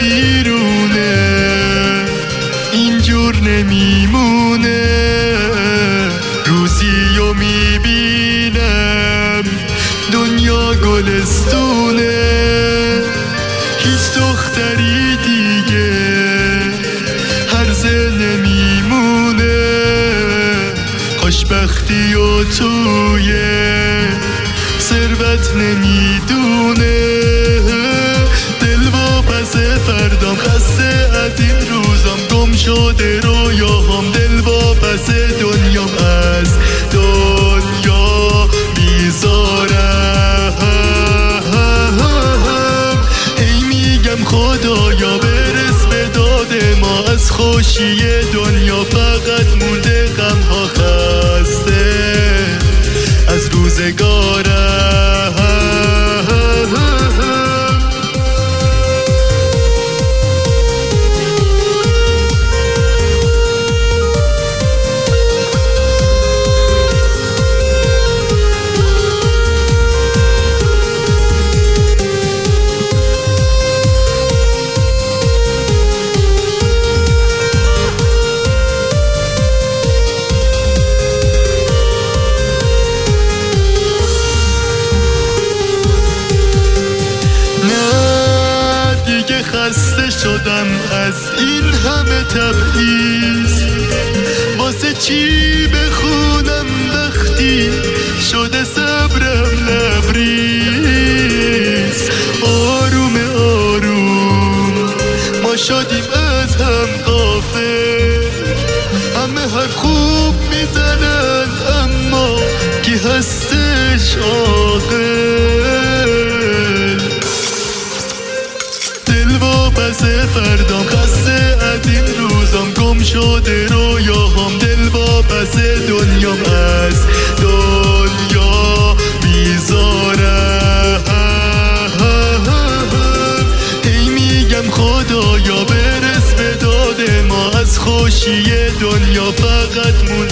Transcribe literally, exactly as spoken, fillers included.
بیرونه اینجور نمیمونه روزی و میبینم دنیا گلستونه هیچ دختری دیگه هرزه نمیمونه خوشبختی و توی ثروت نمیدونه دل و پس فردام خسته از این روزام گم شده رویاهام دل و پس دنیام از دنیا بیزارم ای میگم خدایا برس به داد ما از خوشی دنیا فقط مونده غم ها خسته از روزگارم خسته شدم از این همه تبعیض واسه چی بخونم وقتی شده صبرم لبریز آروم آروم ما شدیم از هم غافل همه حرف خوب میزنن اما کی هستش عاقل پس فردام خسته از این روزام گم شده رویاهام دل با پس دنیام از دنیا بیزارم ای میگم خدایا برس به داد ما از خوشی دنیا فقط مون